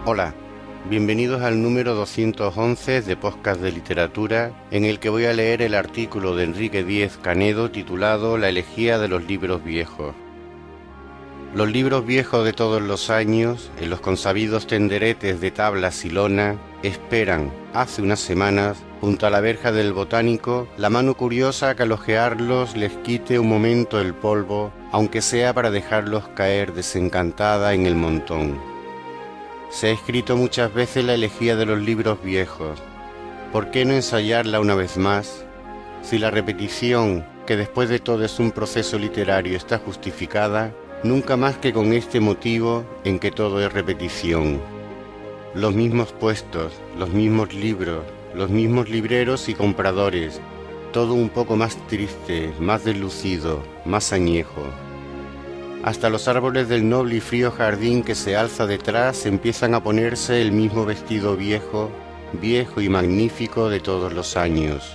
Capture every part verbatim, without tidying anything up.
Hola, bienvenidos al número doscientos once de Podcast de Literatura, en el que voy a leer el artículo de Enrique Díez Canedo titulado La elegía de los libros viejos. Los libros viejos de todos los años, en los consabidos tenderetes de tablas y lona, esperan, hace unas semanas, junto a la verja del botánico, la mano curiosa que al ojearlos les quite un momento el polvo, aunque sea para dejarlos caer desencantada en el montón. Se ha escrito muchas veces la elegía de los libros viejos. ¿Por qué no ensayarla una vez más? Si la repetición, que después de todo es un proceso literario, está justificada, nunca más que con este motivo en que todo es repetición. Los mismos puestos, los mismos libros, los mismos libreros y compradores, todo un poco más triste, más deslucido, más añejo. Hasta los árboles del noble y frío jardín que se alza detrás empiezan a ponerse el mismo vestido viejo, viejo y magnífico de todos los años.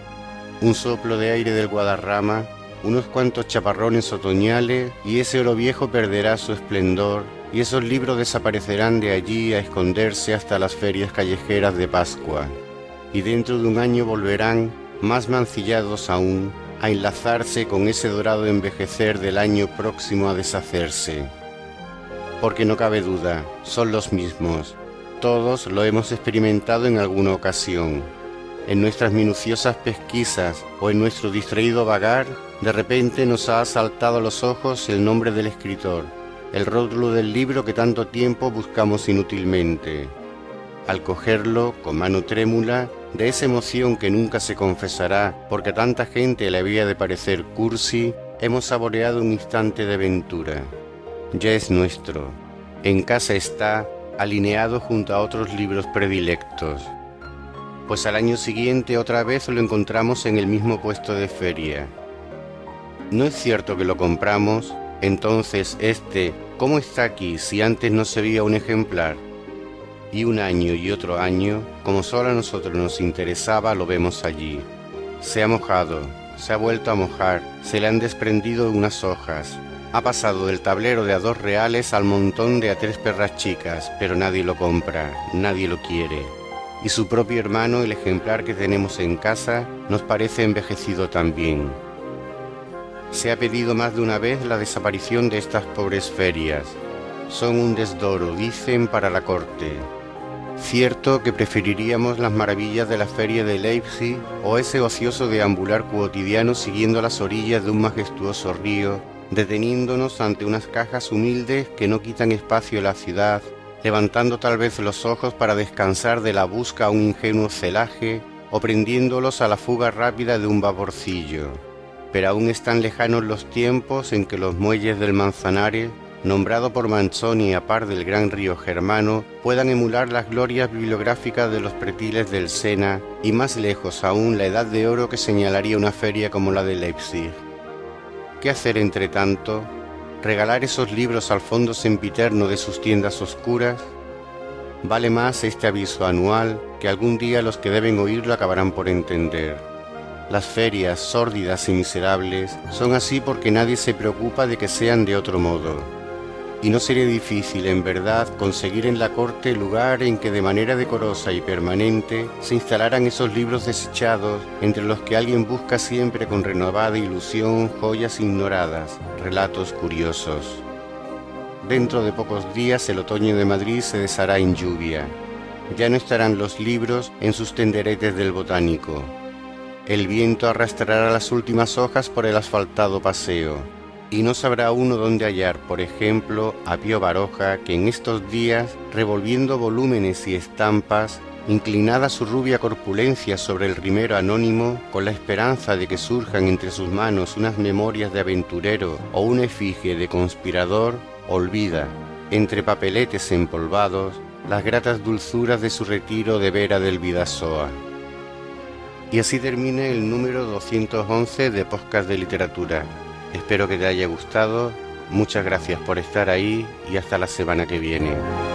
Un soplo de aire del Guadarrama, unos cuantos chaparrones otoñales y ese oro viejo perderá su esplendor y esos libros desaparecerán de allí a esconderse hasta las ferias callejeras de Pascua. Y dentro de un año volverán, más mancillados aún, a enlazarse con ese dorado envejecer del año próximo a deshacerse. Porque no cabe duda, son los mismos. Todos lo hemos experimentado en alguna ocasión. En nuestras minuciosas pesquisas o en nuestro distraído vagar, de repente nos ha asaltado a los ojos el nombre del escritor, el rótulo del libro que tanto tiempo buscamos inútilmente. Al cogerlo, con mano trémula, de esa emoción que nunca se confesará porque a tanta gente le había de parecer cursi, hemos saboreado un instante de ventura. Ya es nuestro. En casa está, alineado junto a otros libros predilectos. Pues al año siguiente otra vez lo encontramos en el mismo puesto de feria. ¿No es cierto que lo compramos? Entonces este, ¿cómo está aquí si antes no se veía un ejemplar? Y un año y otro año, como solo a nosotros nos interesaba, lo vemos allí. Se ha mojado, se ha vuelto a mojar, se le han desprendido unas hojas. Ha pasado del tablero de a dos reales al montón de a tres perras chicas, pero nadie lo compra, nadie lo quiere. Y su propio hermano, el ejemplar que tenemos en casa, nos parece envejecido también. Se ha pedido más de una vez la desaparición de estas pobres ferias. Son un desdoro, dicen, para la corte. Cierto que preferiríamos las maravillas de la feria de Leipzig o ese ocioso deambular cotidiano siguiendo las orillas de un majestuoso río, deteniéndonos ante unas cajas humildes que no quitan espacio en la ciudad, levantando tal vez los ojos para descansar de la busca a un ingenuo celaje o prendiéndolos a la fuga rápida de un vaporcillo. Pero aún están lejanos los tiempos en que los muelles del Manzanares, nombrado por Manzoni a par del gran río Germano, puedan emular las glorias bibliográficas de los pretiles del Sena y más lejos aún la edad de oro que señalaría una feria como la de Leipzig. ¿Qué hacer entre tanto? ¿Regalar esos libros al fondo sempiterno de sus tiendas oscuras? Vale más este aviso anual que algún día los que deben oírlo acabarán por entender. Las ferias, sórdidas y miserables, son así porque nadie se preocupa de que sean de otro modo. Y no sería difícil, en verdad, conseguir en la corte el lugar en que de manera decorosa y permanente se instalaran esos libros desechados, entre los que alguien busca siempre con renovada ilusión joyas ignoradas, relatos curiosos. Dentro de pocos días el otoño de Madrid se deshará en lluvia. Ya no estarán los libros en sus tenderetes del botánico. El viento arrastrará las últimas hojas por el asfaltado paseo. Y no sabrá uno dónde hallar, por ejemplo, a Pío Baroja, que en estos días, revolviendo volúmenes y estampas, inclinada su rubia corpulencia sobre el rimero anónimo, con la esperanza de que surjan entre sus manos unas memorias de aventurero o una efigie de conspirador, olvida, entre papeletes empolvados, las gratas dulzuras de su retiro de Vera del Bidasoa. Y así termina el número doscientos once de Podcast de Literatura. Espero que te haya gustado, muchas gracias por estar ahí y hasta la semana que viene.